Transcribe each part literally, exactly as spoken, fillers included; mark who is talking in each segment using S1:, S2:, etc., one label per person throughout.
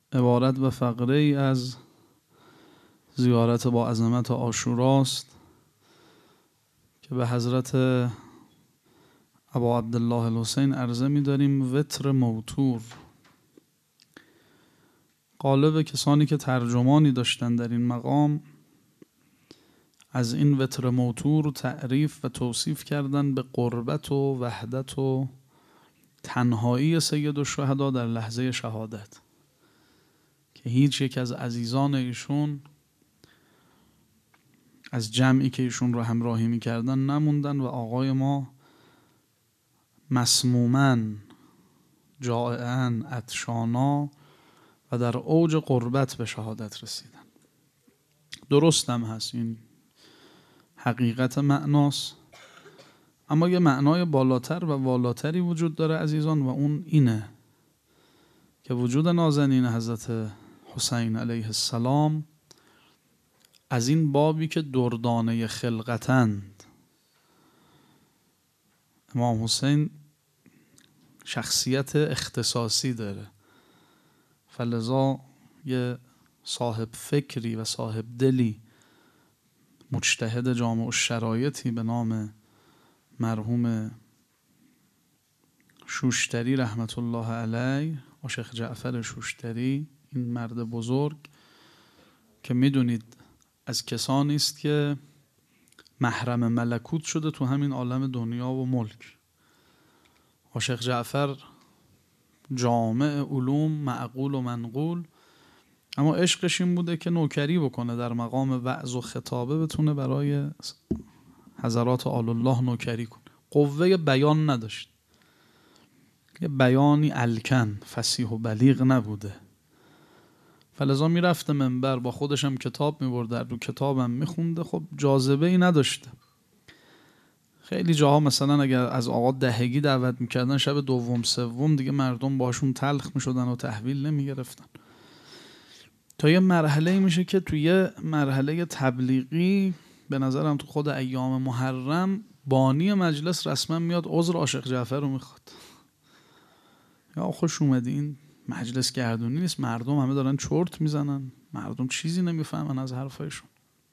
S1: عبارت و فقره ای از زیارت با عظمت عاشوراست که به حضرت ابا عبدالله الحسین عرضه می داریم وتر موتور. غالب کسانی که ترجمانی داشتن در این مقام از این وتر موتور تعریف و توصیف کردن به قربت و وحدت و تنهایی سید الشهدا در لحظه شهادت، که هیچ یک از عزیزان ایشون از جمعی که ایشون رو همراهی می‌کردن نموندن و آقای ما مسموماً، جائعاً، عطشانا و در اوج قربت به شهادت رسیدن. درست هم هست، این حقیقت معناست، اما یه معنای بالاتر و والاتری وجود داره عزیزان، و اون اینه که وجود نازنین حضرت حسین علیه السلام از این بابی که دردانه خلقتند. امام حسین شخصیت اختصاصی داره، فلذا یه صاحب فکری و صاحب دلی مجتهد جامع الشرایطی به نام مرحوم شوشتری رحمت الله علیه، شیخ جعفر شوشتری، این مرد بزرگ که میدونید از کسانی است که محرم ملکوت شده تو همین عالم دنیا و ملک. شیخ جعفر جامع علوم، معقول و منقول، اما عشقش این بوده که نوکری بکنه، در مقام وعظ و خطابه بتونه برای حضرات آل الله نوکری کنه. قوه بیان نداشت، یه بیانی الکن فصیح و بلیغ نبوده، فلذا میرفته منبر، با خودش هم کتاب میبرده، رو کتابم میخونده، خب جاذبه ای نداشته. خیلی جاها مثلا اگر از آقا دهگی دعوت میکردن، شب دوم سوم دیگه مردم باشون تلخ میشدن و تحویل نمیگرفتن، تا یه مرحله میشه که توی یه مرحله تبلیغی به نظرم تو خود ایام محرم بانی مجلس رسما میاد عذر عاشق جعفر رو میخواد. یا خوش اومدی، این مجلس گردونی نیست، مردم همه دارن چرت میزنن، مردم چیزی نمیفهمن از حرفایشون.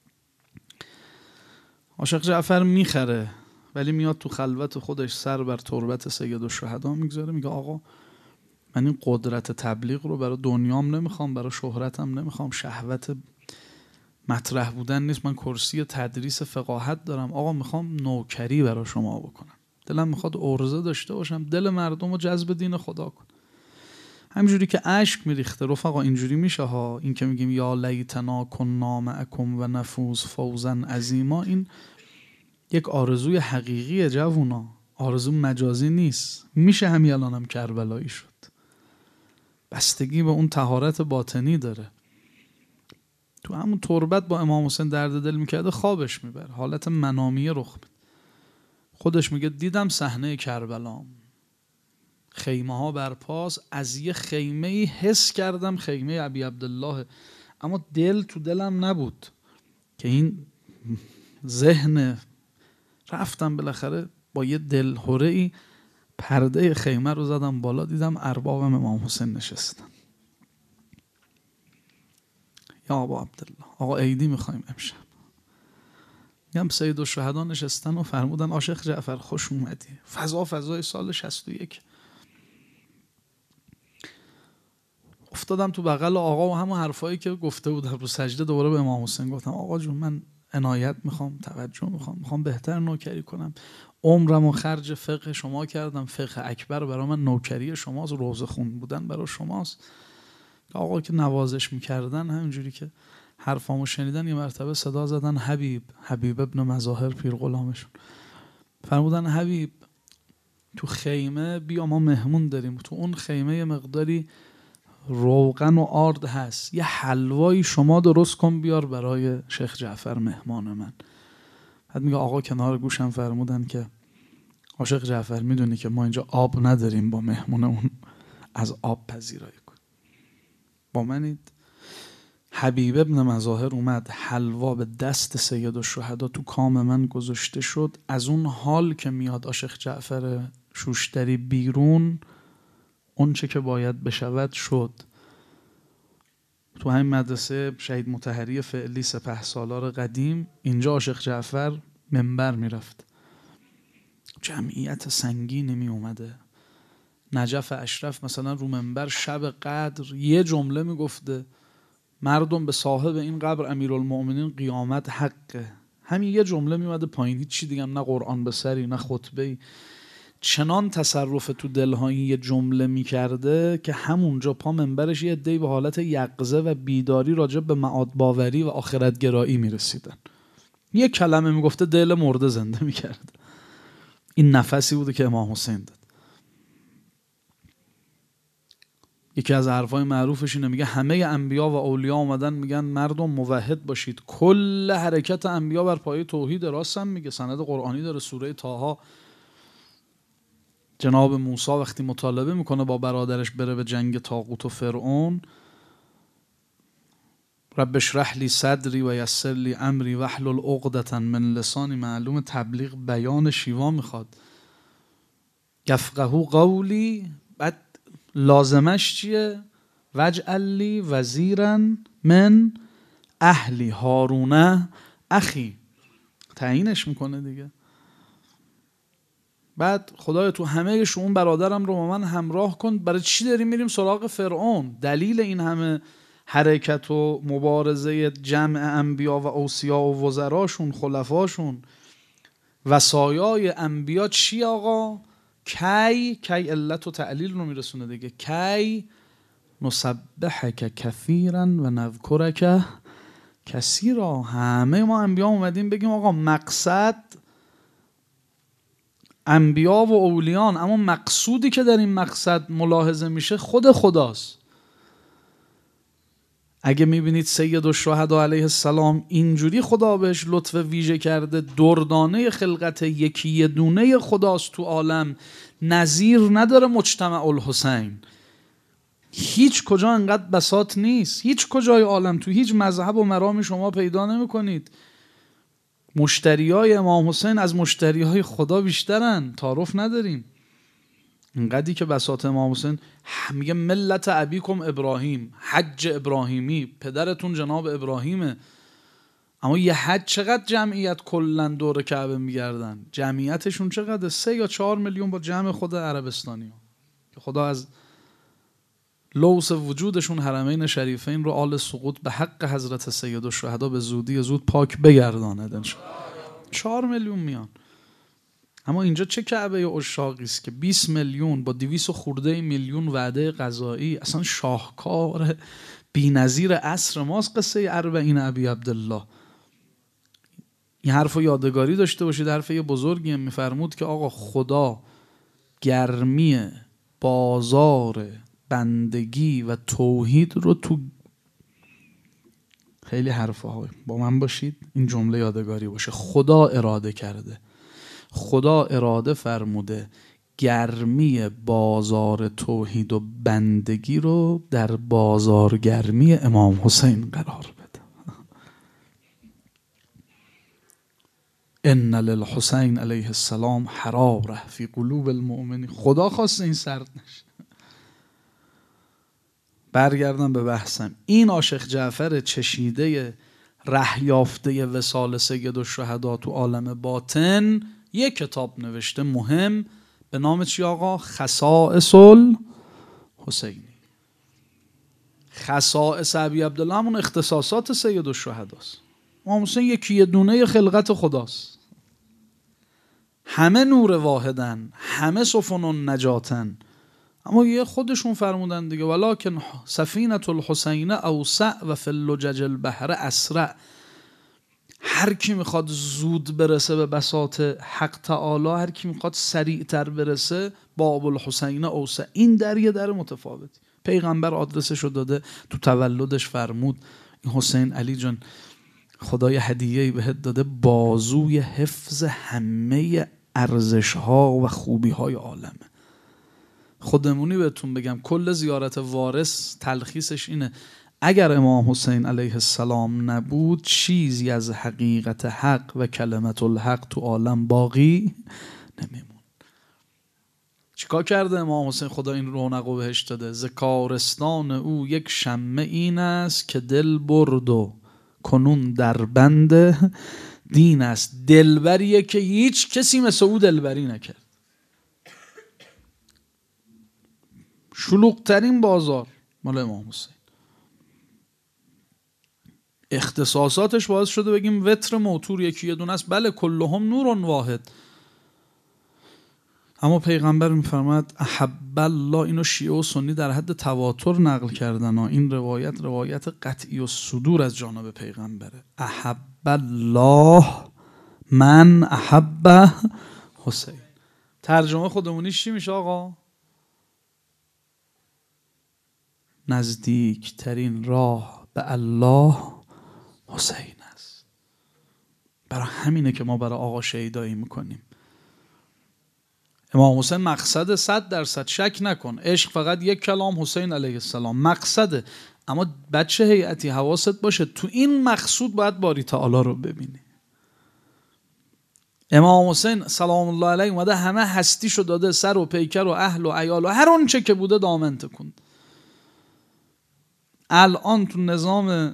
S1: عاشق جعفر میخره، ولی میاد تو خلوت خودش سر بر تربت سید الشهدا میگذاره، میگه آقا من این قدرت تبلیغ رو برای دنیام نمیخوام، برای شهرتم نمیخوام، شهوت مطرح بودن نیست، من کرسی تدریس فقاهت دارم، آقا میخوام نوکری برای شما بکنم، دلم میخواد عرضه داشته باشم، دل مردم رو جذب دین خدا کن. همینجوری که اشک میریخته رفقا، اینجوری میشه ها. این که میگیم یا لیتنا کنا معکم و نفوز فوزا عظیما، این یک آرزوی حقیقیه جوونا، آرزو مجازی نیست. میشه همین الانم هم کربلایی شد، بستگی به اون طهارت باطنی داره. تو همون تربت با امام حسین درد دل میکرده، خوابش میبره، حالت منامیه رخ میده. خودش میگه دیدم صحنه کربلام، خیمه ها برپاس، از یه خیمه ای حس کردم خیمه ابی عبدالله، اما دل تو دلم نبود که این ذهن. رفتم بالاخره با یه دلهوره ای پرده خیمه رو زدم بالا، دیدم اربابم امام حسین نشستن. یا ابا عبدالله، آقا عیدی میخوایم امشب. میگم سید الشهدا نشستن و فرمودن عاشق جعفر خوش اومدی. فضا فضای سال شصت و یک. افتادم تو بغل آقا و همون حرفایی که گفته بودم رو سجده دوباره به امام حسین گفتم آقا جون من عنایت میخوام، توجه میخوام، میخوام بهتر نوکری کنم، عمرم و خرج فقه شما کردم، فقه اکبر برای من نوکری شماست، روزه خون بودن برای شماست. آقا که نوازش میکردن همینجوری که حرفامو شنیدن، یه مرتبه صدا زدن حبیب، حبیب ابن مظاهر پیر غلامشون، فرمودن حبیب تو خیمه بیا ما مهمون داریم، تو اون خیمه یه مقداری روغن و آرد هست، یه حلوایی شما درست کن بیار برای شیخ جعفر مهمان من. بعد میگه آقا کنار گوشم فرمودن که عاشق جعفر میدونی که ما اینجا آب نداریم، با مهمونمون از آب پذیرایی کن. با منید. حبیب ابن مظاهر اومد، حلوا به دست سید الشهدا تو کام من گذاشته شد. از اون حال که میاد عاشق جعفر شوشتری بیرون، اون چه که باید بشود شد. تو همین مدرسه شهید مطهری فعلی سپهسالار قدیم، اینجا عاشق جعفر منبر میرفت، جمعیت سنگینی می اومده. نجف اشرف مثلا رو منبر شب قدر یه جمله میگفته: مردم به صاحب این قبر امیرالمؤمنین قیامت حقه. همین یه جمله میومده پایین، هیچ چی دیگه هم، نه قرآن به سری نه خطبه‌ای. چنان تصرف تو دلها این یه جمله میکرده که همونجا پا منبرش یه عده‌ای به حالت یقظه و بیداری راجع به معاد باوری و آخرت گرایی میرسیدن. یه کلمه میگفته دل مرده زنده میکرد. این نفسی بوده که امام حسین داد. یکی از حرفای معروفش اینه، میگه همه انبیا و اولیا اومدن میگن مردم موحد باشید. کل حرکت انبیا بر پایه توحید. راستم میگه، سند قرآنی داره. سوره طه جناب موسی وقتی مطالبه میکنه با برادرش بره به جنگ طاغوت و فرعون، رب اشرح لی صدری و یسر لی امری واحلل عقدة من لسانی. معلوم تبلیغ بیان شیوا میخواد. یفقهوا قولی، بعد لازمش چیه؟ واجعل لی وزیرا من اهلی هارون اخی. تعیینش میکنه دیگه. بعد خدایا تو همه شؤون برادرم رو با من همراه کن. برای چی داریم میریم سراغ فرعون؟ دلیل این همه حرکت و مبارزه جمع انبیا و اوصیا و وزراشون، خلفاشون، وصایای انبیا چی آقا؟ کی کی علت و تعلیل رو میرسونه دیگه. کی نسبحک کثیرا و نذکرک کثیرا. همه ما انبیا اومدیم بگیم آقا مقصد انبیا و اولیان، اما مقصودی که در این مقصد ملاحظه میشه خود خداست. اگه میبینید سید الشهدا علیه السلام اینجوری خدا بهش لطف ویژه کرده، دردانه خلقت یکی دونه خداست تو عالم، نظیر نداره مجتمع الحسین. هیچ کجا انقدر بساط نیست، هیچ کجای عالم تو هیچ مذهب و مرامی شما پیدا نمی کنید مشتریای امام حسین از مشتریای خدا بیشترن. تعارف نداریم. اینقدری که بساط امام حسین میگه ملت ابیکم ابراهیم، حج ابراهیمی، پدرتون جناب ابراهیمه. اما یه حج چقدر جمعیت کلا دور کعبه میگردن؟ جمعیتشون چقدر؟ سه یا چهار میلیون با جمع خود عربستانی ها که خدا از لوث وجودشون حرمین شریفین رو آل سقوط به حق حضرت سید الشهدا به زودی زود پاک بگرداند انشاءالله. چهار میلیون میان. اما اینجا چه کعبه عشاقی است که بیست میلیون با دویست خورده میلیون وعده غذایی. اصلا شاهکار بی‌نظیر عصر ماست قصه اربعین ابی عبدالله. این حرفو یادگاری داشته باشید. حرف یه بزرگی هم میفرمود که آقا خدا گرمی بازار بندگی و توحید رو تو، خیلی حرفا با من باشید این جمله یادگاری باشه، خدا اراده کرده، خدا اراده فرموده گرمی بازار توحید و بندگی رو در بازارگرمی امام حسین قرار بده. ان للحسین علیه السلام حراره فی قلوب المؤمنین. خدا خواسته این سرد نشه. برگردم به بحثم. این عاشق جعفر چشیده ره یافته وصال سید الشهدا تو عالم باطن یک کتاب نوشته مهم به نام چی آقا؟ خصائص الحسینی. خصائص ابی عبدالله همون اختصاصات سید الشهداست. امام حسین یکی یه دونه خلقت خداست. همه نور واحدن، همه سفن نجاتن. اما یه خودشون فرمودن دیگه ولکن سفینة الحسین اوسع و فی اللجج البحر اسرع. هر کی میخواد زود برسه به بساط حق تعالی، هر کی میخواد سریعتر برسه، باب الحسین اوسع. این در یه در متفاوتی. پیغمبر آدرسشو داده، تو تولدش فرمود این حسین علی جان خدای هدیه‌ای بهت داده، بازوی حفظ همه ارزش‌ها و خوبی‌های عالمه. خودمونی بهتون بگم کل زیارت وارث تلخیصش اینه اگر امام حسین علیه السلام نبود چیزی از حقیقت حق و کلمت الحق تو عالم باقی نمیمون. چیکار کرده امام حسین خدا این رونق رو بهش داده؟ ز کارستان او یک شمه این است که دل برد و کنون در بند دین است. دلبریه که هیچ کسی مثل او دلبری نکرد. شلوغ‌ترین بازار مال امام حسین. اختصاصاتش باعث شده بگیم وتر موتور یکی یه دونه است. بله کلهم نور واحد، اما پیغمبر میفرماید احب الله، اینو شیعه و سنی در حد تواتر نقل کردن. این روایت روایت قطعی و صدور از جانب پیغمبره. احب الله من احب حسین. ترجمه خودمونیش چی میشه آقا؟ نزدیک ترین راه به الله حسین است. برای همینه که ما برای آقا شهیدایی میکنیم. امام حسین مقصد صد درصد، شک نکن. عشق فقط یک کلام حسین علیه السلام مقصده، اما بچه هیئتی حواست باشه تو این مقصود باید باری تعالی رو ببینی. امام حسین سلام الله علیه اومده همه هستیشو داده، سر و پیکر و اهل و عیال و هر اون چه که بوده دامن تکوند. الان تو نظام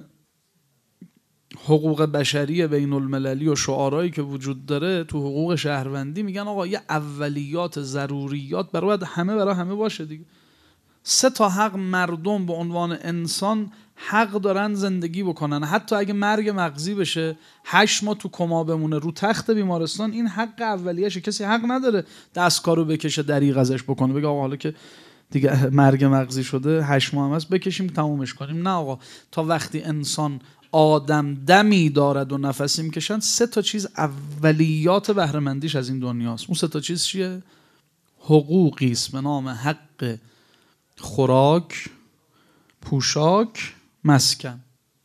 S1: حقوق بشری بین المللی و شعارهایی که وجود داره تو حقوق شهروندی میگن آقا یه اولیات ضروریات برای همه برای همه باشه دیگه. سه تا حق مردم به عنوان انسان حق دارن زندگی بکنن، حتی اگه مرگ مغزی بشه، هشت ماه تو کما بمونه رو تخت بیمارستان، این حق اولیشه. کسی حق نداره دستکارو بکشه دریغ ازش بکنه بگه آقا حالا که دیگه مرگ مغزی شده هشت ماه هم هست بکشیم تمومش کنیم. نه آقا، تا وقتی انسان آدم دمی دارد و نفسی میکشن، سه تا چیز اولیات بهره‌مندیش از این دنیاست. اون سه تا چیز چیه؟ حقوقی است به نام حق خوراک، پوشاک، مسکن.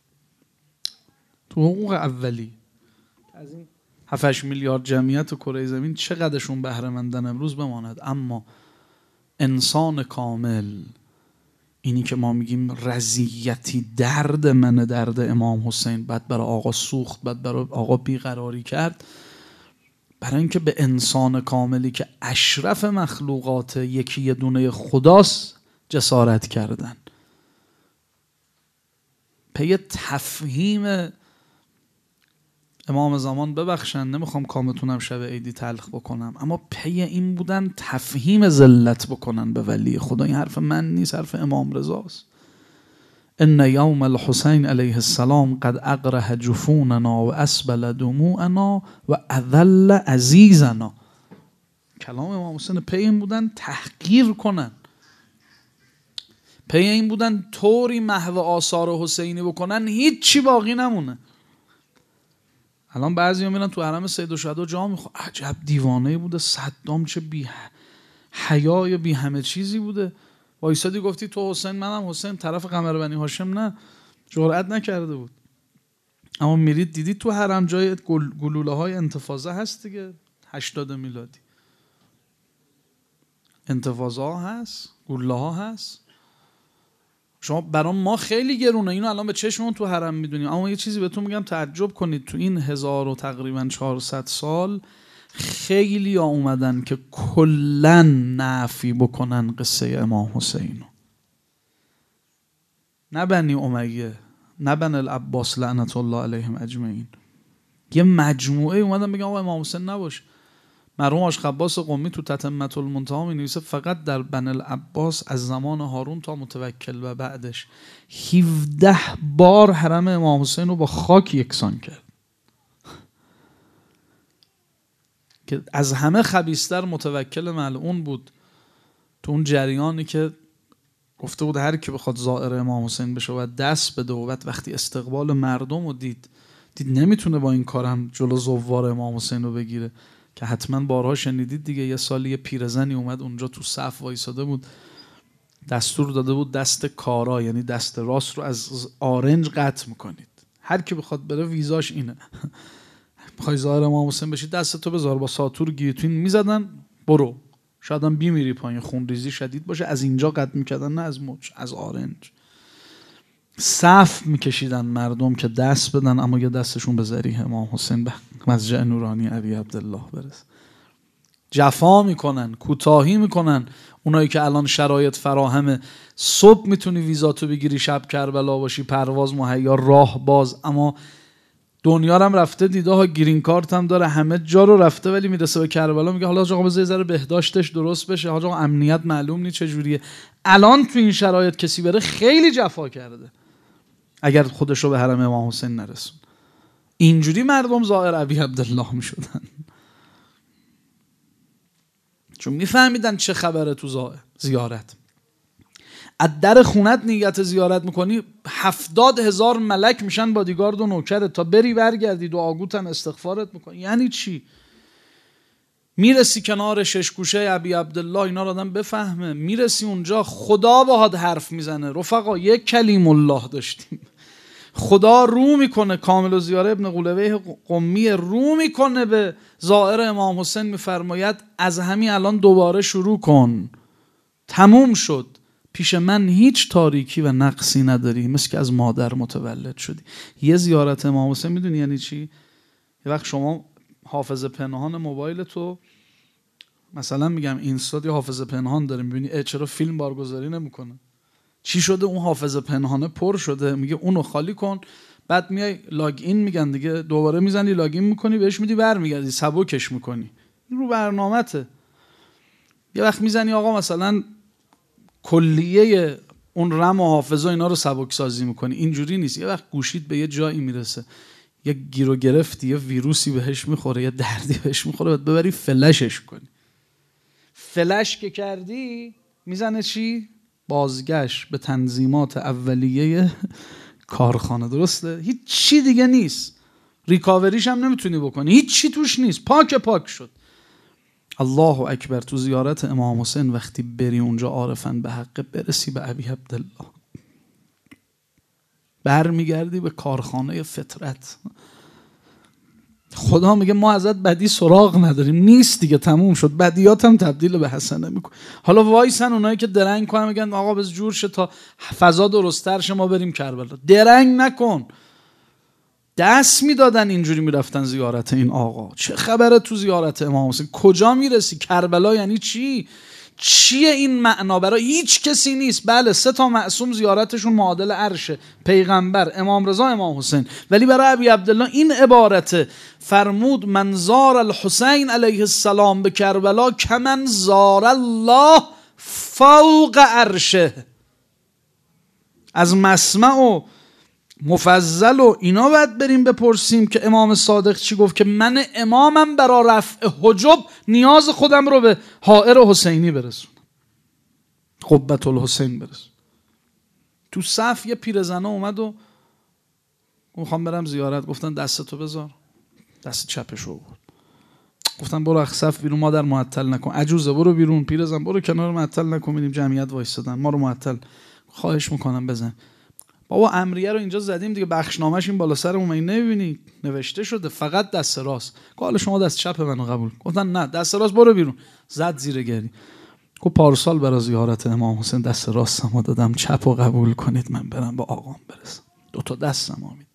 S1: تو حقوق اولی از این هفت هشت میلیارد جمعیت کره زمین چقدرشون بهره‌مندن امروز بماند. اما انسان کامل، اینی که ما میگیم رضیتی درد من درد امام حسین، بعد برای آقا سوخت، بعد برای آقا بیقراری کرد، برای اینکه به انسان کاملی که اشرف مخلوقات یکی یه دونه خداست جسارت کردن. پی تفهیم امام زمان، ببخشن نمیخوام کامتونم شب عیدی تلخ بکنم، اما پی این بودن تفهیم ذلت بکنن به ولی خدا. این حرف من نیست، حرف امام رضاست. ان یوم الحسین علیه السلام قد اقرح جفوننا و اسبل دموعنا و اذل عزیزنا. کلام امام حسین پی این بودن تحقیر کنن، پی این بودن طوری محو آثار حسینی بکنن هیچی باقی نمونه. الان بعضیا میرن تو حرم سید الشهدا جا میخوان، عجب دیوانه بوده صدام، چه بی حیای بی همه چیزی بوده. وایسادی گفتی تو حسین منم حسین، طرف قمر بنی هاشم نه، جرئت نکرده بود. اما میرید دیدید تو حرم جای گل... گلوله های انتفاضه هست دیگه، هشتاد میلادی انتفاضه ها هست، گلوله ها هست. شما برام ما خیلی گرونه، اینو الان به چشمون تو حرم میدونیم، اما یه چیزی بهتون میگم تعجب کنید، تو این هزار و تقریبا چهارصد سال خیلی ها اومدن که کلن نفی بکنن قصه امام حسین، نه بنی امیه نه بنی العباس لعنت الله علیهم اجمعین. یه مجموعه اومدن بگن آقا امام حسین نباشه. مرحوم آشخباس قمی تو تتمة المنتهی می نویسه فقط در بنی العباس از زمان هارون تا متوکل و بعدش هفده بار حرم امام حسین رو با خاک یکسان کرد که از همه خبیث‌تر متوکل ملعون بود. تو اون جریانی که گفته بود هر کی بخواد زائر امام حسین بشه و دست بده، و بعد وقتی استقبال مردم رو دید دید نمیتونه با این کارم جلو زوار امام حسین رو بگیره، که حتما بارها شنیدید دیگه. یه سالی یه پیرزنی اومد اونجا تو صف وایساده بود، دستور داده بود دست کارا یعنی دست راست رو از آرنج قطع میکنید، هر کی بخواد بره ویزاش اینه. بخوای ظاهر امام حسین بشی دستتو بذار، با ساتور گیتوین میزدن برو، شاید هم بیمیری پایین، خونریزی شدید باشه، از اینجا قطع میکردن نه از مچ، از آرنج. صف میکشیدن مردم که دست بدن، اما یه دستشون به ذریح امام حسین به مضجع نورانی ابی عبدالله برسه. جفا میکنن، کوتاهی میکنن. اونایی که الان شرایط فراهمه، صبح میتونی ویزاتو بگیری، شب کربلا باشی، پرواز مهیا، راه باز. اما دنیا هم رفته دیده ها، گرین کارت هم داره، همه جا رو رفته، ولی میرسه به کربلا میگه حالا آقا بذار یه ذره بهداشتش درست بشه، آقا امنیت معلوم نیست چجوریه. الان تو این شرایط کسی بره خیلی جفا کرده اگر خودش رو به حرم امام حسین نرسون. اینجوری مردم زائر ابی عبدالله میشدن، چون میفهمیدن چه خبره تو زیارت. از در خونت نیت زیارت میکنی، هفتاد هزار ملک میشن بادیگارد و نوکرت تا بری برگردی، دعاگوت هم استغفارت میکنی. یعنی چی؟ میرسی کنار شش گوشه ابی عبدالله، اینا رو آدم بفهمه. میرسی اونجا خدا باهات حرف میزنه. رفقا یک کلیم الله داشتیم، خدا رو میکنه. کامل الزیاره ابن قولویه قمی رو میکنه به زائر امام حسین، میفرماید از همین الان دوباره شروع کن، تموم شد. پیش من هیچ تاریکی و نقصی نداری، مثل که از مادر متولد شدی. یه زیارت امام حسین میدونی یعنی چی؟ یه وقت شما حافظه پنهان موبایل تو مثلا میگم اینستا یا حافظه پنهان داره، میبینی چرا فیلم بارگذاری نمیکنه؟ چی شده؟ اون حافظه پنهانه پر شده. میگه اونو خالی کن، بعد میای لاگ این میگن دیگه، دوباره میزنی لاگ این میکنی، بهش میدی برمیگردی، سبکش میکنی. این رو برنامه‌ته. یه وقت میزنی آقا مثلا کلیه اون رم و حافظه اینا رو سبک سازی میکنی. اینجوری نیست. یه وقت گوشیت به یه جایی میرسه، یه گیر و گرفتی، یه ویروسی بهش میخوره، یه دردی بهش میخوره، بعد ببری فلشش کنی. فلش که کردی میزنه چی؟ بازگشت به تنظیمات اولیه کارخانه. درسته؟ هیچ چی دیگه نیست. ریکاوریش هم نمیتونی بکنی، هیچ چی توش نیست، پاک پاک شد. الله اکبر. تو زیارت امام حسین وقتی بری اونجا عارفن به حق، برسی به ابی عبدالله، برمیگردی به کارخانه فطرت. خدا میگه ما ازت بدی سراغ نداریم، نیست دیگه، تموم شد. بدیات هم تبدیل به حسنه میکن. حالا وایسن اونایی که درنگ کنن میگن آقا بز جور شه تا فضا درست‌تر شه ما بریم کربلا. درنگ نکن. دست میدادن اینجوری میرفتن زیارت این آقا. چه خبره تو زیارت امام حسین؟ کجا میرسی؟ کربلا یعنی چی؟ چیه این معنا؟ برای هیچ کسی نیست. بله سه تا معصوم زیارتشون معادل عرشه، پیغمبر، امام رضا، امام حسین. ولی برای ابی عبدالله این عبارته، فرمود من زار الحسین علیه السلام به کربلا کمن زار الله فوق عرشه. از مسمع و مفضل و اینا باید بریم بپرسیم که امام صادق چی گفت، که من امامم برا رفع حجب نیاز خودم رو به حائر حسینی برسونم، قبة الحسین برسونم. تو صف یه پیرزنه اومد و میخوام برم زیارت. گفتن دستتو بذار، دست چپشو بود. گفتن برو از صف بیرون، مادر معطل نکن. عجوزه برو بیرون، پیرزن برو کنار، معطل نکن. میدیم جمعیت وایسادن، ما رو معطل. خواهش میکنم بزن. بابا امریه رو اینجا زدیم دیگه، بخشنامه‌ش این بالا سرمون، این نمیبینی نوشته شده فقط دست راست. حالا شما دست چپ منو قبول. گفتن نه دست راست، برو بیرون. زد زیر گری. گفت پارسال برای زیارت امام حسین دست راستمو دادم، چپو قبول کنید من برم به آقام برسم. دو تا دستم آمید.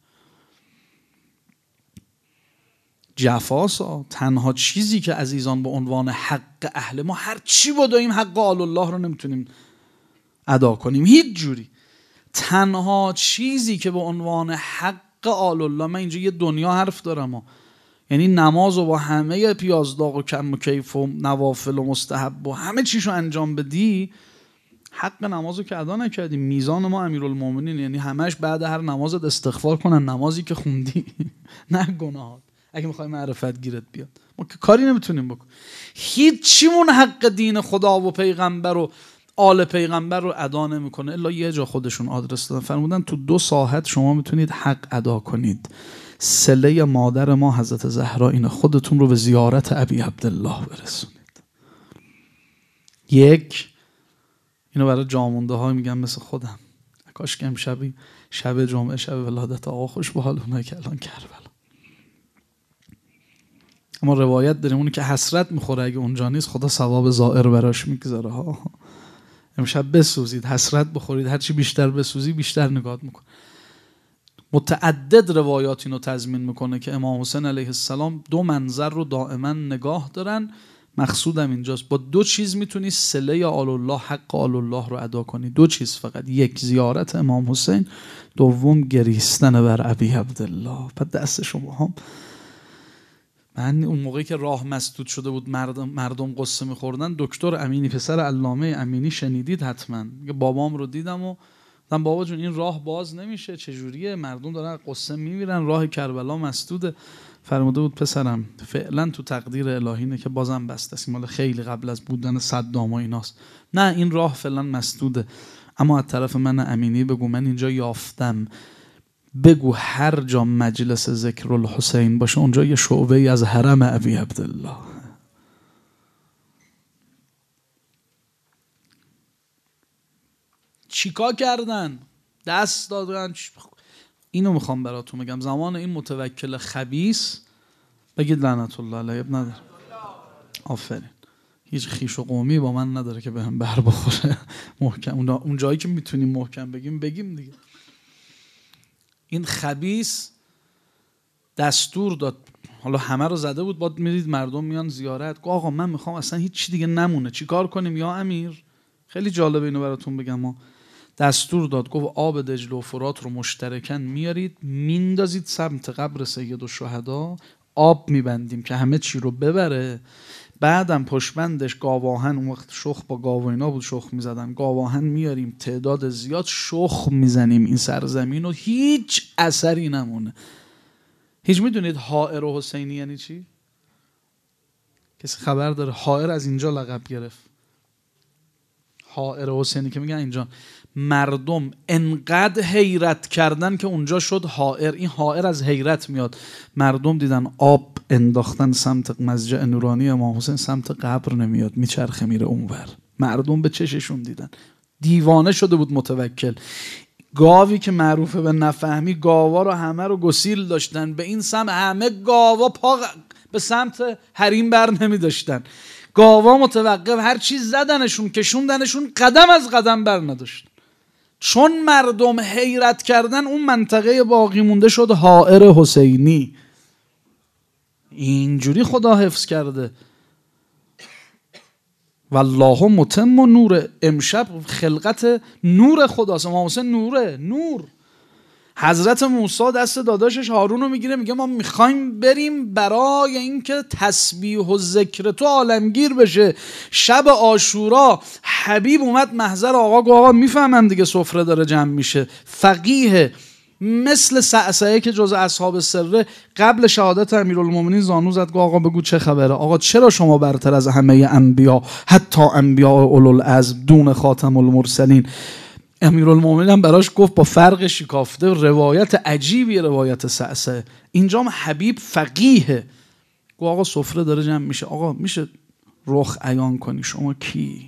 S1: جفاسا تنها چیزی که عزیزان به عنوان حق اهل ما، هر چی بدیم حق آل الله رو نمیتونیم ادا کنیم هیچ جوری. تنها چیزی که به عنوان حق آل الله، من اینجا یه دنیا حرف دارم ها. یعنی نماز و با همه پیازداغ و کم و کیف و نوافل و مستحب و همه چیشو انجام بدی، حق نمازو که ادا نکردی. میزان ما امیرالمومنین، یعنی همش بعد هر نمازت استغفار کنن، نمازی که خوندی نه گناهات، اگه میخوای معرفت گیرت بیاد. ما که کاری نمیتونیم بکن. هیچیمون حق دین خدا و پیغمبر و آل پیغمبر رو ادا نمیکنه الا یه جا خودشون آدرس دادن. فرمودن تو دو ساعت شما میتونید حق ادا کنید. صله مادر ما حضرت زهرا اینه، خودتون رو به زیارت ابی عبدالله برسونید. یک، اینو برای جامونده ها میگم مثل خودم، کاش که امشبی شب جمعه شب ولادت آقا خوش به حال اونایی که الان کربلا. اما روایت داریم اونی که حسرت میخوره اگه اونجا نیست خدا ثواب زائر براش میگذاره ها. امشب بسوزید، حسرت بخورید، هرچی بیشتر بسوزی بیشتر نگات میکن. متعدد روایات اینو تضمین میکنه که امام حسین علیه السلام دو منظر رو دائما نگاه دارن. مقصودم اینجاست، با دو چیز میتونی صله آل الله، حق آل الله رو ادا کنی. دو چیز فقط، یک زیارت امام حسین، دوم گریستن بر ابی عبدالله. بعد دست شما هم، من اون موقعی که راه مسدود شده بود مردم مردم قصه میخوردن، دکتر امینی پسر علامه امینی شنیدید حتما، میگه بابام رو دیدم و گفتم بابا جون این راه باز نمیشه، چجوریه؟ مردم دارن قصه میمیرن، راه کربلا مسدوده. فرموده بود پسرم فعلا تو تقدیر الهینه که بازم بسته است، مال خیلی قبل از بودن صدام و ایناست، نه این راه فعلا مسدوده، اما از طرف من امینی بگو من اینجا یافتم، بگو هر جا مجلس ذکر الحسین باشه اونجا یه شعبه ای از حرم ابی عبدالله. چیکار کردن؟ دست دادن. اینو میخوام براتون بگم، زمان این متوکل خبیث بگید لعنت الله علیه، اب نداره. آفرین. هیچ خیش و قومی با من نداره که بهم بر بخوره. محکم اون جایی که میتونیم محکم بگیم بگیم دیگه. این خبیث دستور داد، حالا همه رو زده بود، بعد میدید مردم میان زیارت، گفت آقا من میخوام اصلا هیچ چی دیگه نمونه، چیکار کنیم یا امیر؟ خیلی جالبه اینو براتون بگم. ما دستور داد، گفت آب دجله و فرات رو مشترکاً میارید میندازید سمت قبر سید الشهدا، آب میبندیم که همه چی رو ببره، بعدم پشتبندش گاواهن، اون وقت شخ با گاو و اینا بود شخ میزدن، گاواهن میاریم تعداد زیاد شخ میزنیم این سرزمین و هیچ اثری نمونه. هیچ میدونید حائر و حسینی یعنی چی؟ کسی خبر داره؟ حائر از اینجا لقب گرفت، حائر حسینی که میگن اینجا، مردم انقدر حیرت کردن که اونجا شد حائر. این حائر از حیرت میاد، مردم دیدن آب انداختن سمت مسجد نورانی امام حسین، سمت قبر نمیاد، میچرخه میره اونور. مردم به چششون دیدن، دیوانه شده بود متوکل. گاوی که معروفه به نفهمی، گاوا رو همه رو گسیل داشتن به این سمت، همه گاوا پا به سمت حریم بر نمی داشتن، گاوا متوقف، هر چیز زدنشون کشوندنشون، قدم از قدم بر نداشت. چون مردم حیرت کردن اون منطقه باقی مونده شد حائر حسینی. اینجوری خدا حفظ کرده. والله متم و نور. امشب خلقت نور خداست، امام حسین نوره، نور. حضرت موسی دست داداشش هارون رو میگیره، میگه ما میخوایم بریم برای اینکه تسبیح و ذکر تو عالمگیر بشه. شب عاشورا حبیب اومد محضر آقا، گفت آقا میفهمم دیگه سفره داره جمع میشه. فقیه مثل سعسعه که جز اصحاب سره، قبل شهادت امیرالمومنین زانو زد، گفت آقا بگو چه خبره؟ آقا چرا شما برتر از همه انبیا، حتی انبیا اولوالعزم دون خاتم المرسلین؟ امیرالمومنین هم براش گفت با فرق شکافته، روایت عجیبی روایت سعسعه. اینجا هم حبیب فقیه، گفت آقا سفره داره جمع میشه، آقا میشه رخ عیان کنی شما کی؟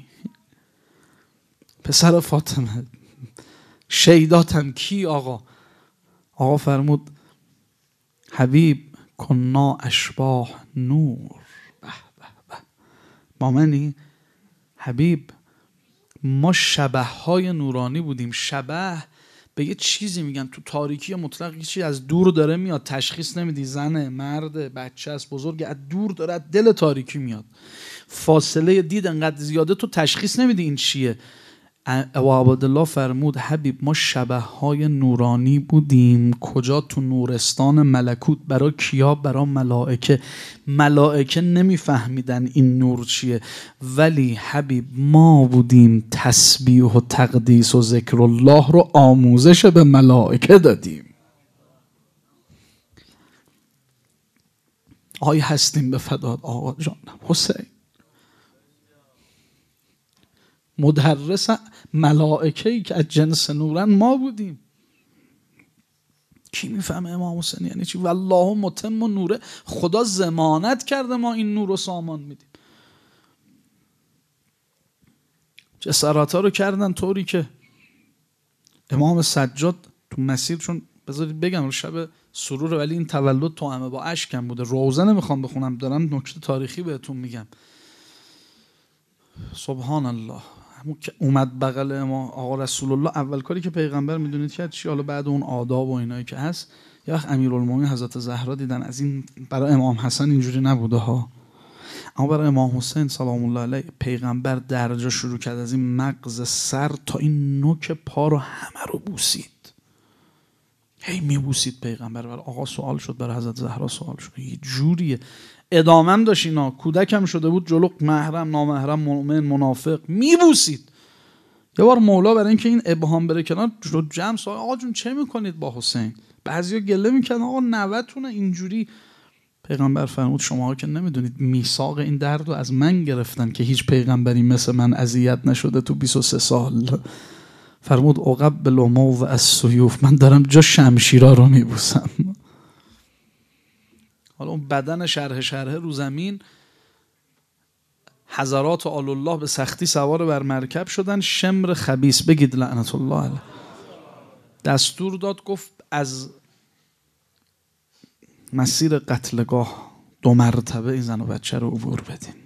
S1: پسر فاطمه، شیداتم کی؟ آقا آقا فرمود حبیب کنا اشباح نور. به به به، با منی حبیب؟ ما شبه های نورانی بودیم. شبه به یه چیزی میگن تو تاریکی مطلق، یه چیزی از دور داره میاد، تشخیص نمیدی، زنه، مرده، بچه است، بزرگه، از دور داره، از دل تاریکی میاد، فاصله دید انقدر زیاده تو تشخیص نمیدی این چیه. ابو عبدالله فرمود حبیب ما شبه های نورانی بودیم. کجا؟ تو نورستان ملکوت. برای کیا؟ برای ملائکه. ملائکه نمیفهمیدن این نور چیه، ولی حبیب ما بودیم تسبیح و تقدیس و ذکر الله رو آموزش به ملائکه دادیم. آی هستیم به فدات آقا جانم حسین، مدرس ملائکه‌ای که از جنس نورن ما بودیم. کی میفهمه امام حسین یعنی چی؟ والله متم و نوره. خدا ضمانت کرده ما این نور رو سامان میدیم. جسارت ها رو کردن طوری که امام سجاد تو مسیر، چون بذارید بگم شب سرور، ولی این تولد تو همه با اشکم بوده، روزه نمیخوام بخونم، دارم نکته تاریخی بهتون میگم. سبحان الله. اومد بغل ما آقا رسول الله، اول کاری که پیغمبر میدونید کرد چی؟ حالا بعد اون آداب و اینایی که هست، یا امیرالمومنین حضرت زهرا دیدن از این برای امام حسن اینجوری نبوده ها. اما برای امام حسین سلام الله علیه پیغمبر درجا شروع کرد از این مغز سر تا این نوک پا رو همه رو بوسید. هی میبوسید پیغمبر. برای آقا سوال شد، برای حضرت زهرا سوال شد. یه جوریه ادامم داشت. اینا کودکم شده بود جلو، محرم نامحرم مؤمن منافق میبوسید. یه بار مولا برای اینکه این ابهام بره کنار شد جمع سوال آقا جون چه میکنید با حسین؟ بعضیا گله میکردن آقا نوتونه اینجوری. پیغمبر فرمود شماها که نمیدونید میثاق این درد رو از من گرفتن که هیچ پیغمبری مثل من اذیت نشده تو بیست و سه سال. فرمود اقبل موضع السیوف، من دارم جا شمشیرا رو میبوسم. حالا اون بدن شرح شرح رو زمین، حضرات آل الله به سختی سوار بر مرکب شدن. شمر خبیث بگید لعنت الله علیه دستور داد، گفت از مسیر قتلگاه دو مرتبه این زن و بچه رو عبور بدین.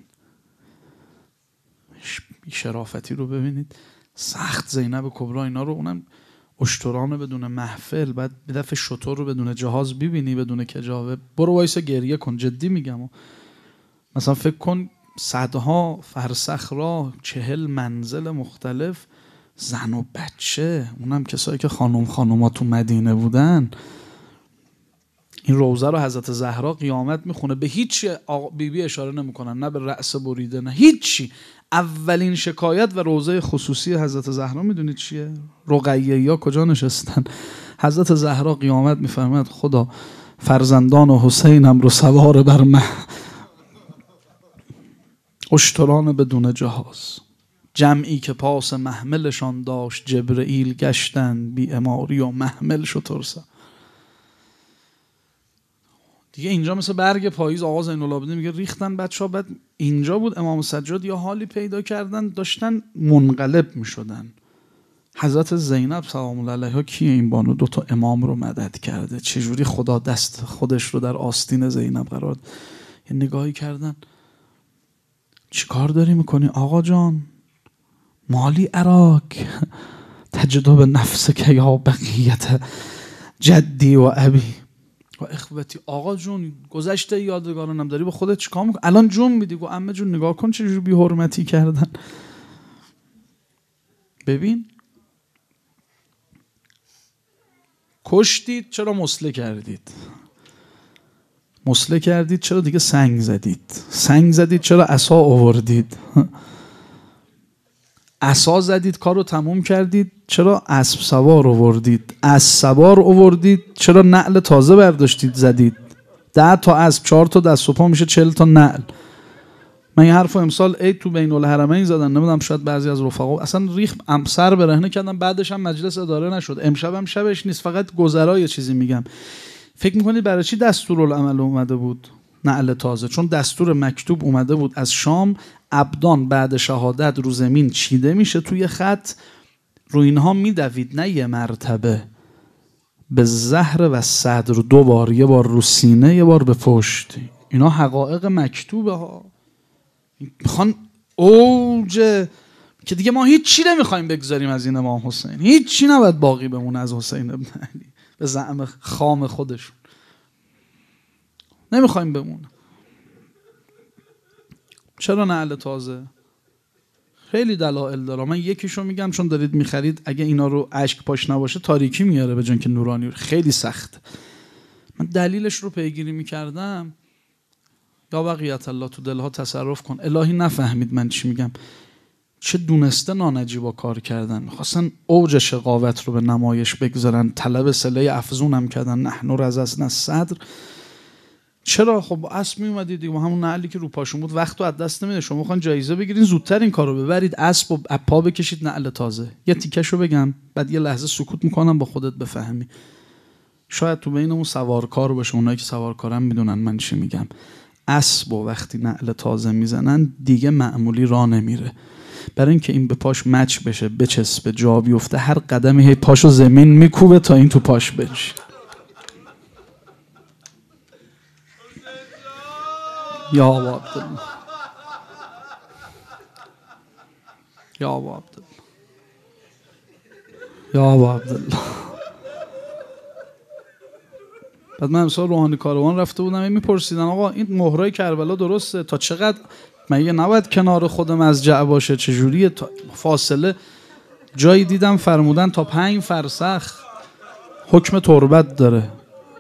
S1: شرافتی رو ببینید. سخت زینب کبرا اینا رو، اونم اشتران بدون محفل، بعد به دفعه شطور رو بدون جهاز ببینی بدون کجاوه، برو وایسا گریه کن. جدی میگم. مثلا فکر کن صدها فرسخ راه، چهل منزل مختلف، زن و بچه، اونم کسایی که خانم خانوما تو مدینه بودن. این روزه رو حضرت زهرا قیامت میخونه، به هیچ بی بی اشاره نمیکنن، نه به رأس بریده نه هیچی. اولین شکایت و روزه خصوصی حضرت زهرا میدونید چیه؟ رقیه یا کجا نشستن؟ حضرت زهرا قیامت میفرماد خدا فرزندان حسینم رو سوار بر مه اشتران بدون جهاز، جمعی که پاس محملشان داشت جبرئیل گشتن بی اماری و محمل شترسا. دیگه اینجا مثل برگ پاییز آقا زین العابدین میگه ریختن بچه‌ها. بعد اینجا بود امام سجاد یا حالی پیدا کردن داشتن منقلب میشدن. حضرت زینب سلام الله علیها کیه این بانو؟ دو تا امام رو مدد کرده. چجوری خدا دست خودش رو در آستین زینب قرار داد. یه نگاهی کردن چی کار داری میکنی آقا جان؟ مالی اراک تجدو به نفس که یا بقیت جدی و ابی و اخوتی. آقا جون گذشته یادگارانم داری، به خودت چیکار میکنی الان جون میدی؟ گو عمه جون نگاه کن چجوری بی حرمتی کردن. ببین کشتید چرا مسله کردید؟ مسله کردید چرا دیگه سنگ زدید؟ سنگ زدید چرا عصا آوردید؟ عصا زدید کارو تموم کردید چرا اسب سوار آوردید؟ اسب سوار آوردید چرا نعل تازه برداشتید زدید؟ ده تا اسب چهار تا دست و پا میشه چهل تا نعل. من این حرفو امسال عید تو بین الحرمین زدن، نمیدونم شاید بعضی از رفقا اصلا ریخ ام سر برهنه کردن، بعدش هم مجلس اداره نشد. امشب هم شبش نیست، فقط گذرای چیزی میگم. فکر میکنید برای چی دستورالعمل اومده بود نعل تازه؟ چون دستور مکتوب اومده بود از شام ابدان بعد شهادت رو زمین چیده میشه توی خط، رو اینها میدوید، نه یه مرتبه، به زهر و صدر دو بار، یه بار رو سینه یه بار به پشت. اینا حقایق مکتوبه ها. میخوان اوج که دیگه ما هیچ چی نمیخوایم بگذاریم از این امام حسین، هیچ چی نباید باقی بمونه از حسین ابن علی به زعم خام خودشون، نمیخوایم بمونه. چرا نعل تازه؟ خیلی دلایل داره. من یکیشو میگم چون دارید میخرید، اگه اینا رو اشک پاش نباشه تاریکی میاره به جای که نورانی، خیلی سخت. من دلیلش رو پیگیری میکردم، یا بقیت الله تو دلها تصرف کن. الهی نفهمید من چی میگم. چه دونسته نانجیبا کار کردن، میخواستن اوج شقاوت رو به نمایش بگذارن، طلب سله افزون هم کردن. نحن رزقنا الصدر. چرا؟ خب اسب می اومدید دیگه، همون نعلی که رو پاشون بود وقت رو از دست نمیده. شما میخوان جایزه بگیرین زودتر این کارو ببرید، اسب و پا بکشید نعل تازه. یه تیکشو بگم بعد یه لحظه سکوت میکنم با خودت بفهمی. شاید تو بینمون سوارکار باشه، اونایی که سوارکارن میدونن من چی میگم. اسب و وقتی نعل تازه میزنن دیگه معمولی راه نمیره، برای اینکه این به پاش مچ بشه، بچسبه، جا بیفته، هر قدمی هی پاشو زمین میکوبه تا این تو پاش بشه. یا ابا عبدالله، یا ابا عبدالله، یا ابا عبدالله. بعد من امسال روحانی کاروان رفته بودم میپرسیدن آقا این مهرای کربلا درسته؟ تا چقدر مگه نباید کنار خود مضجع باشه؟ چجوریه؟ تا فاصله جایی دیدم فرمودن تا پنج فرسخ حکم تربت داره.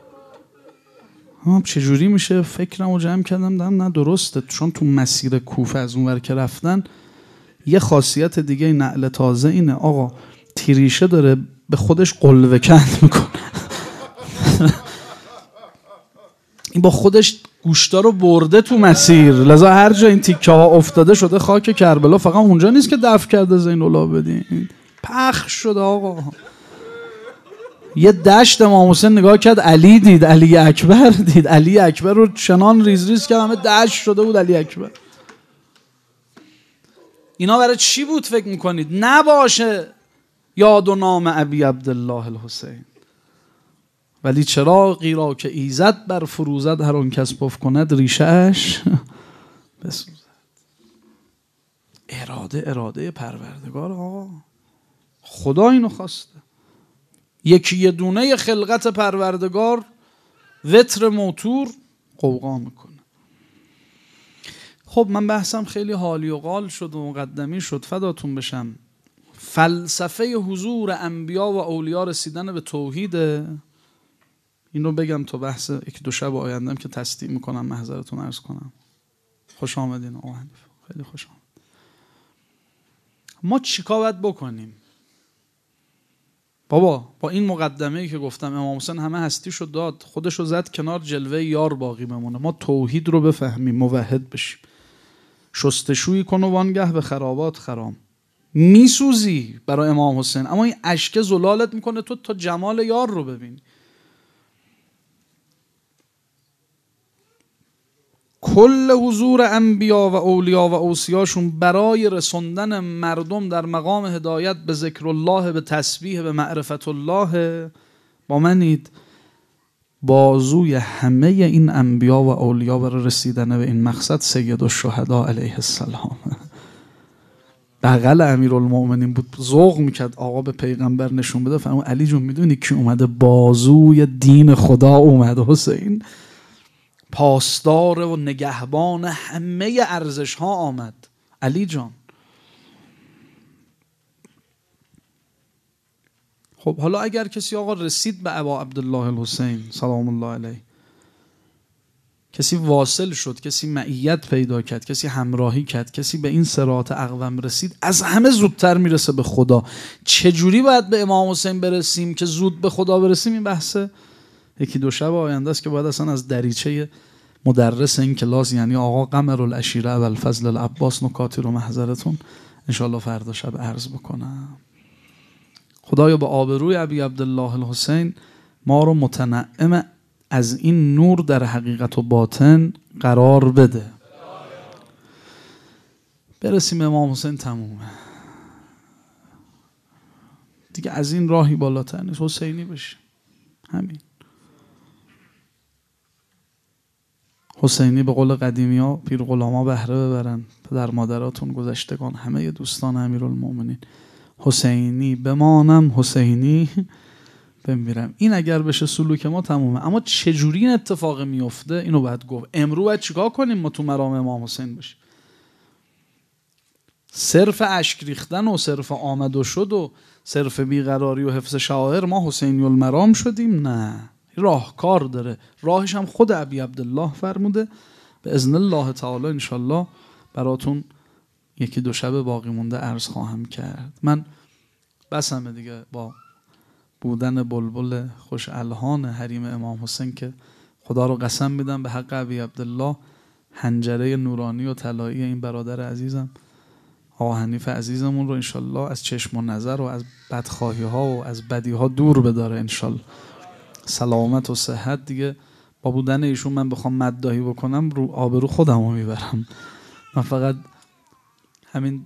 S1: هم چجوری میشه؟ فکرم رو جمع کردم دم نه درسته، چون تو مسیر کوفه از اونور که رفتن یه خاصیت دیگه نعل تازه اینه آقا، تیریشه داره به خودش قلوه کند میکنه این با خودش گوشتا رو برده تو مسیر، لذا هر جا این تیکه ها افتاده شده خاک کربلا. فقط اونجا نیست که دفن کرده زین العابدین، پخش شده آقا. یه دشت امام حسین نگاه کرد، علی دید، علی اکبر دید، علی اکبر رو چنان ریز ریز کرد همه دشت شده بود علی اکبر. اینا برای چی بود فکر میکنید؟ نباشه یاد و نام ابی عبدالله الحسین، ولی چراغی را که ایزد بر فروزد هر آن کس پف کند ریشه‌اش بسوزد. اراده اراده پروردگار آقا، خدا اینو خواسته. یکی یه دونه خلقت پروردگار وتر موتور قوقا میکنه. خب من بحثم خیلی حالی و قال شد و مقدمی شد، فداتون بشم. فلسفه حضور انبیا و اولیا رسیدن به توحید، اینو بگم تا بحث یک دو شب آیندم که تصدیق میکنم محضرتون عرض کنم. خوش آمدین آقا حنیف، خیلی خوش آمد. ما چیکار باید بکنیم؟ بابا با این مقدمه‌ای که گفتم امام حسین همه هستیشو داد، خودشو زد کنار، جلوه یار باقی بمونه. ما توحید رو بفهمیم، موحد بشیم. شستشویی کن و وانگه به خرابات خرام. میسوزی برای امام حسین، اما این اشک زلالت میکنه تو تا جمال یار رو ببینی. کل حضور انبیا و اولیا و اوصیاشون برای رسوندن مردم در مقام هدایت به ذکر الله، به تسبیح، به معرفت الله. با منید بازوی همه این انبیا و اولیا برای رسیدن به این مقصد سید الشهدا علیه السلام بغل امیرالمومنین بود، ذوق میکرد آقا به پیغمبر نشون بده. فرمود علی جون میدونی کی اومده؟ بازوی دین خدا اومده، حسین پاسدار و نگهبان همه ارزش ها آمد. علی جان. خب حالا اگر کسی آقا رسید به ابا عبدالله الحسین سلام الله علیه، کسی واصل شد، کسی معیت پیدا کرد، کسی همراهی کرد، کسی به این صراط اقوم رسید، از همه زودتر میرسه به خدا. چجوری باید به امام حسین برسیم که زود به خدا برسیم؟ این بحثه یکی دو شب آینده است که باید اصلا از دریچه مدرس این کلاس، یعنی آقا قمر العشیره و الفضل العباس، نکاتی رو محضرتون انشالله فردا شب عرض بکنم. خدایا به آبروی ابی عبدالله الحسین ما رو متنعم از این نور در حقیقت و باطن قرار بده. برسیم امام حسین تمومه دیگه، از این راهی بالاتر نیست. حسینی بشیم، همین. حسینی به قول قدیمی ها پیر غلاما بهره ببرن، پدر مادراتون، گذشتگان، همه دوستان امیرالمومنین. حسینی بمانم، حسینی بمیرم. این اگر بشه سلوک ما تمومه. اما چجوری این اتفاق میفته اینو باید گفت. امروز باید چیکار کنیم ما تو مرام امام حسین باشیم؟ صرف اشک ریختن و صرف آمد و شد و صرف بیقراری و حفظ شعائر ما حسینی المرام شدیم؟ نه، راهکار داره. راهش هم خود ابی عبدالله فرموده. به اذن الله تعالی انشالله براتون یکی دو شب باقی مونده عرض خواهم کرد. من بسمه دیگه با بودن بلبل خوش الهان حریم امام حسین که خدا رو قسم میدم به حق ابی عبدالله حنجره نورانی و طلایی این برادر عزیزم آقا حنیف عزیزمون رو انشالله از چشم و نظر و از بدخواهی ها و از بدی ها دور بداره انشالله. سلامت و صحت دیگه با بودن ایشون من بخوام مدداهی بکنم رو آبرو خودم رو میبرم. من فقط همین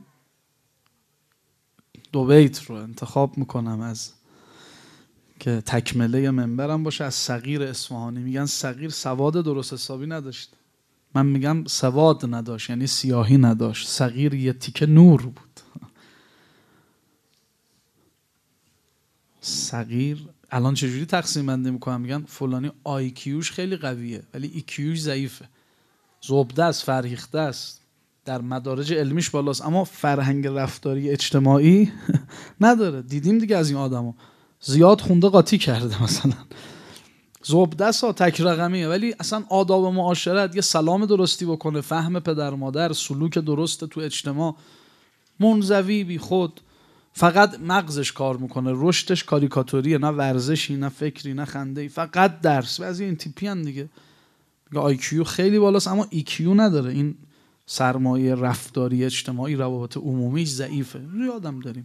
S1: دو بیت رو انتخاب میکنم از که تکمله منبرم باشه، از صغیر اصفهانی. میگن صغیر سواد درست حسابی نداشت، من میگم سواد نداشت یعنی سیاهی نداشت. صغیر یه تیکه نور بود. صغیر الان چجوری تقسیم بندی میکنن؟ میگن فلانی آی کیوش خیلی قویه ولی ای کیوش ضعیفه، زبده است، فرهیخته است، در مدارج علمیش بالاست اما فرهنگ رفتاری اجتماعی نداره. دیدیم دیگه از این آدما، زیاد خونده قاطی کرده، مثلا زبده است ها، تک رقمیه ولی اصلا آداب معاشرت، یه سلام درستی بکنه، فهم پدر مادر، سلوک درست تو اجتماع، منزوی بی خود، فقط مغزش کار میکنه، رشدش کاریکاتوریه، نه ورزشی نه فکری نه خنده‌ای، فقط درس. بعضی این تیپی ان دیگه، میگه آی کیو خیلی بالاست اما ای کیو نداره، این سرمایه رفتاری اجتماعی روابط عمومیش ضعیفه. یادم داریم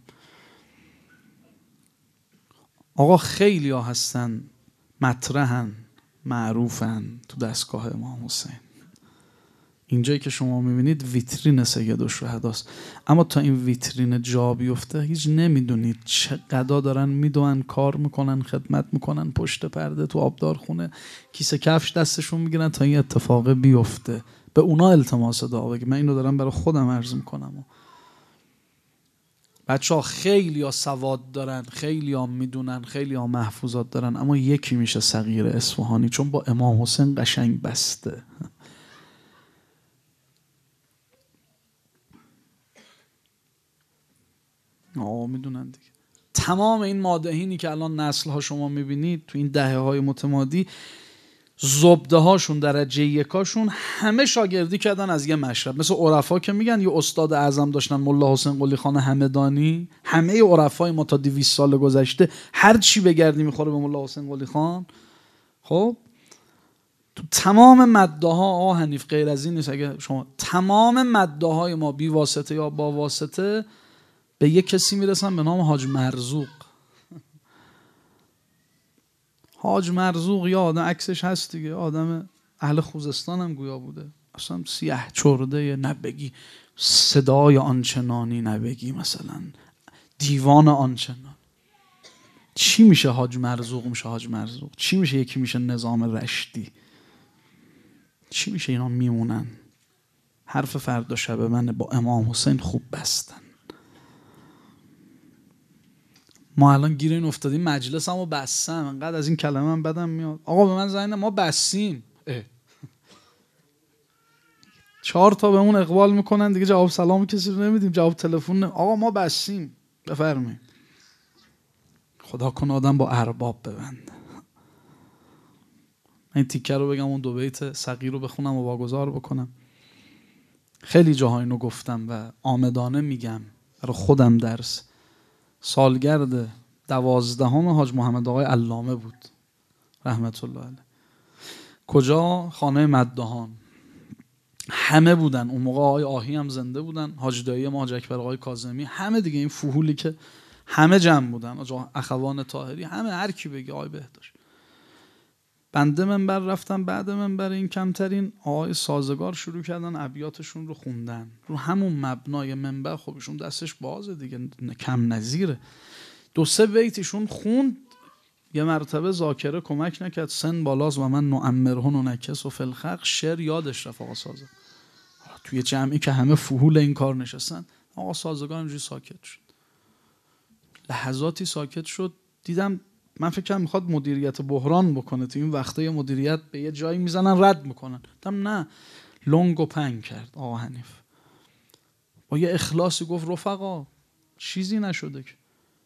S1: آقا خیلی ها هستن مطرحن، معروفن تو دستگاه امام حسین. اینجایی که شما میبینید ویترین سیدالشهداست، اما تا این ویترین جا بیفته هیچ نمیدونید چقدر دارن میدونن، کار میکنن، خدمت میکنن پشت پرده تو آبدارخونه، کیسه کفش دستشون میگیرن تا این اتفاق بیفته. به اونا التماس دعا بگید. من اینو دارم برای خودم عرض میکنم. بچه ها خیلی ها سواد دارن، خیلی ها میدونن، خیلی ها محفوظات دارن، اما یکی میشه صغیر اصفهانی، چون با امام حسین قشنگ بسته. آه میدونن دیگه. تمام این مادحینی که الان نسل ها شما میبینید تو این دهه های متمادی، زبده هاشون درجه یکاشون همه شاگردی کردن از یه مشرب. مثل عرفا که میگن یه استاد اعظم داشتن ملا حسین قلی خان همدانی، همه عرفای ما تا دویست سال گذشته هر چی بگردی میخوره به ملا حسین قلی خان. خب تو تمام مده ها آه حنیف غیر از این نیست. اگه شما تمام مده های ما بی واسطه یا با واسطه به یک کسی میرسن به نام حاج مرزوق. حاج مرزوق یا آدم عکسش هست دیگه، آدم اهل خوزستان هم گویا بوده، اصلا سیاه چرده، نبگی صدای آنچنانی، نبگی مثلا دیوان آنچنان. چی میشه حاج مرزوق میشه حاج مرزوق؟ چی میشه یکی میشه نظام رشدی؟ چی میشه اینا میمونن؟ حرف فردا شب من با امام حسین خوب بستن. ما الان گیر این افتادیم مجلس همو بستم، انقدر از این کلمه من بدم میاد. آقا به من زنگ ما بستیم، چهار تا بهمون اقبال میکنن دیگه، جواب سلام کسی رو نمیدیم، جواب تلفن. آقا ما بستیم، بفرمایید. خدا کنه آدم با ارباب ببند. من این تیکه رو بگم، اون دو بیت صغیر رو بخونم و واگذار بکنم. خیلی جاها اینو گفتم و آمدانه میگم برای خودم درس. سالگرد دوازدهم حاج محمد آقای علامه بود رحمت الله علیه. کجا؟ خانه مدهان. همه بودن اون موقع، آقای آهی هم زنده بودن، حاج دایی ما حاج اکبر آقای کاظمی، همه دیگه این فحولی که همه جمع بودن، اخوان طاهری، همه، هر کی بگه آقای بهداشت. بنده منبر رفتم، بعد منبر این کمترین آقای سازگار شروع کردن ابیاتشون رو خوندن رو همون مبنای منبر. خودشون دستش بازه دیگه، کم نظیره. دو سه بیتشون خوند، یه مرتبه ذاکره کمک نکرد، سن بالاست و من نعمرهن و نکس و فلخق، شعر یادش رفت آقا سازگار. توی جمعی که همه فحول این کار نشستن، آقا سازگار اینجوری ساکت شد. لحظاتی ساکت شد، دیدم من فکر کنم میخواد مدیریت بحران بکنه. تو این وقتای مدیریت به یه جایی میزنن رد میکنن. دیدم نه، لنگ و پنگ کرد آقا حنیف با یه اخلاصی گفت رفقا چیزی نشده که.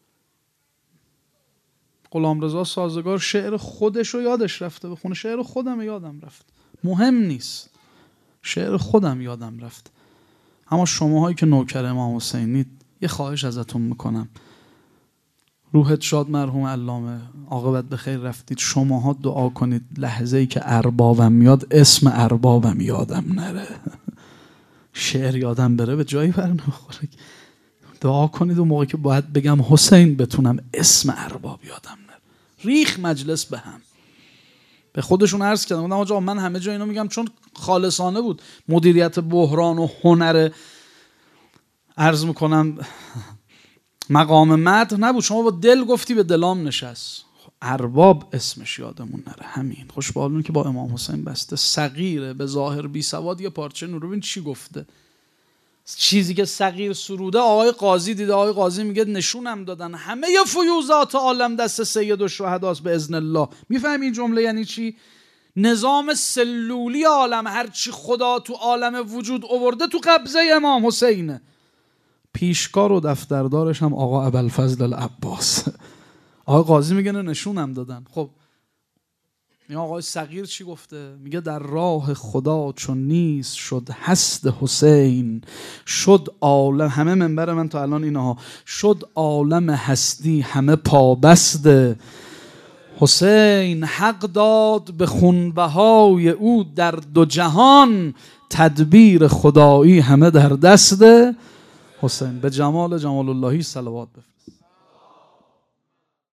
S1: غلامرضا سازگار شعر خودش رو یادش رفته بخونه، شعر خودم یادم رفت، مهم نیست، شعر خودم یادم رفت. اما شماهایی که نوکر امام حسینید یه خواهش ازتون میکنم، روحت شاد مرحوم علامه، عاقبت به خیر رفتید. شماها دعا کنید لحظه ای که اربابم میاد اسم اربابم یادم نره. شعر یادم بره به جایی بر نمیخوره. دعا کنید اون موقع که باید بگم حسین بتونم اسم ارباب یادم نره. ریخ مجلس به هم. به خودشون عرض کردم گفتم آقا من همه جا اینو میگم چون خالصانه بود. مدیریت بحران و هنر عرض میکنم مقام مدح نبود، شما با دل گفتی به دلام نشست. ارباب اسمش یادمون نره. همین خوشبالون که با امام حسین بسته، صغیره به ظاهر بی سواد، یه پارچه نور. ببین چی گفته، چیزی که صغیر سروده آقای قاضی دیده، آقای قاضی میگه نشونم دادن همه فیوزات عالم دست سید الشهداست به اذن الله. میفهمی این جمله یعنی چی؟ نظام سلولی عالم، هرچی خدا تو عالم وجود آورده تو قبضه امام حسینه. پیشکار و دفتردارش هم آقا ابوالفضل العباس. آقای قاضی میگه نشونم دادن. خب این آقای صغیر چی گفته؟ میگه در راه خدا چون نیست شد هست حسین، شد عالم، همه منبر من تا الان اینها، شد عالم هستی همه پابسته. حسین حق داد به خونبهای او در دو جهان، تدبیر خدایی همه در دست حسین. به جمال جمال اللهی صلوات بفرست.